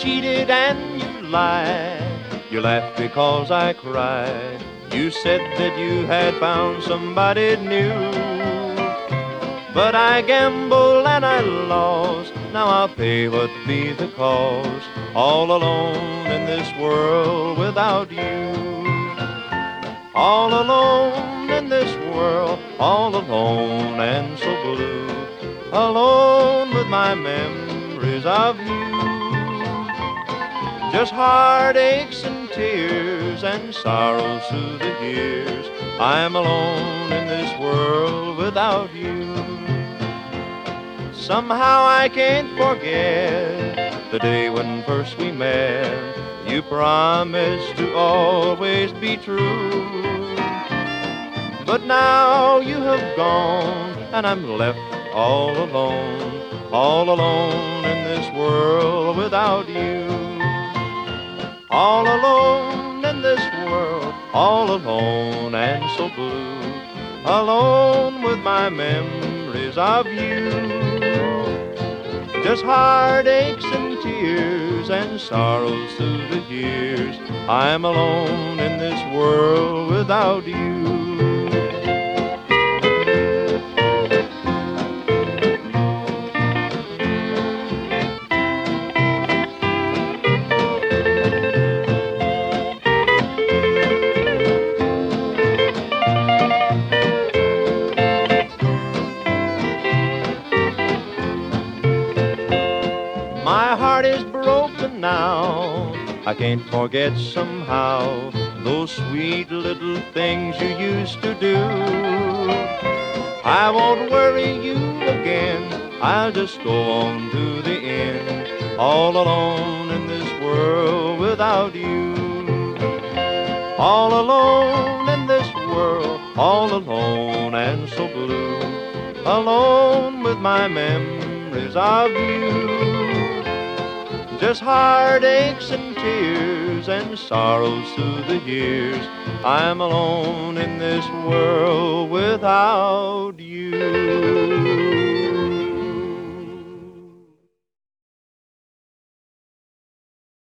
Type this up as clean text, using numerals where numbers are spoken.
cheated and you lied. You laughed because I cried. You said that you had found somebody new. But I gambled and I lost. Now I'll pay what be the cost. All alone in this world without you. All alone in this world, all alone and so blue. Alone with my memories of you. Just heartaches and tears and sorrows through the years. I'm alone in this world without you. Somehow I can't forget the day when first we met. You promised to always be true. But now you have gone and I'm left all alone in this world without you. All alone in this world, all alone and so blue. Alone with my memories of you. Just heartaches and tears and sorrows through the years. I'm alone in this world without you. My heart is broken now. I can't forget somehow those sweet little things you used to do. I won't worry you again. I'll just go on to the end. All alone in this world without you. All alone in this world, all alone and so blue. Alone with my memories of you. Just heartaches and tears and sorrows through the years. I'm alone in this world without you.